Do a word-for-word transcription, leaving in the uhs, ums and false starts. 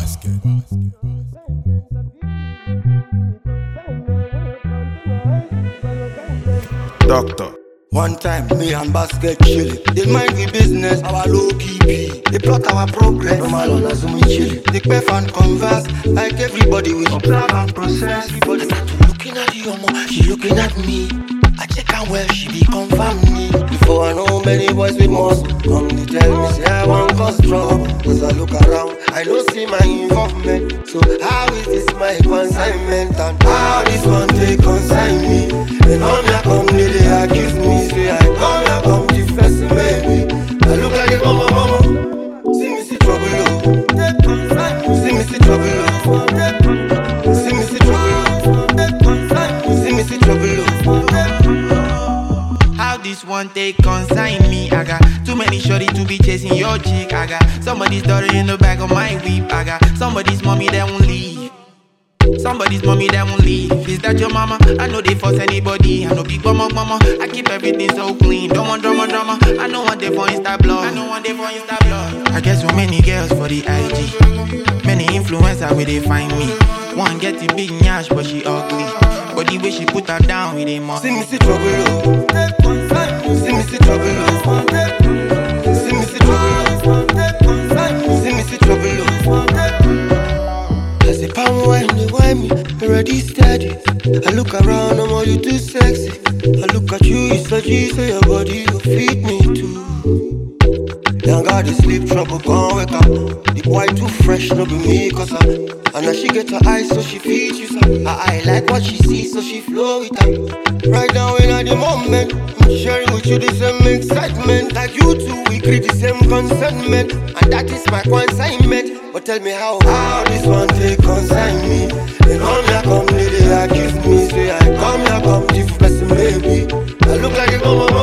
Doctor. One time, me and Basket chillin'. They mind we business, our low key be. They plot our progress, normal on Azumi chillin'. They pay and converse, like everybody we observe and process. Everybody start to looking at you, omo, she looking at me. I check her well, she be confirm me. Before I know many boys we must come to tell me, say I want cause trouble. As I look around, I don't see my involvement. So how is this my consignment? And how this one take consign me? When all me come, they they accuse me. Say I come here, come defense baby. I look like a mama, mama. See me see trouble, oh. See me see trouble, oh. See me see trouble, oh. See me see trouble, oh. How this one take consign me? I got too many shorty to be chasing your chick. I got somebody's daughter in the back of my whip. I got somebody's mommy that won't leave. Somebody's mommy that won't leave. Is that your mama? I know they force anybody. I know big mama, mama. I keep everything so clean. Don't want drama, drama. I know one day for Insta blog. I know one day for Insta blog. I get so many girls for the I G. Many influencers where they find me. One get the big nyash, but she ugly. But the way she put her down with a mom. See me see trouble, oh. See me see trouble, oh. See me see trouble, oh. See me see trouble, oh. As the palm wine, they wine me, already steady. I look around, I'm all you too sexy. I look at you, you so G, so your body will feed me too. Young girl, they sleep trouble, can't wake up. The boy too fresh, no be me, cause I. And now she get her eyes, so she feeds you, so her eye like what she sees, so she flow with her. Right now, in at the moment, I'm sharing with you the same excitement. Like you two, we create the same consentment. And that is my consignment. But tell me how, how this one take consign me. They come here, come, they accuse me. Say I come here, come, different person, baby. I look like a mama.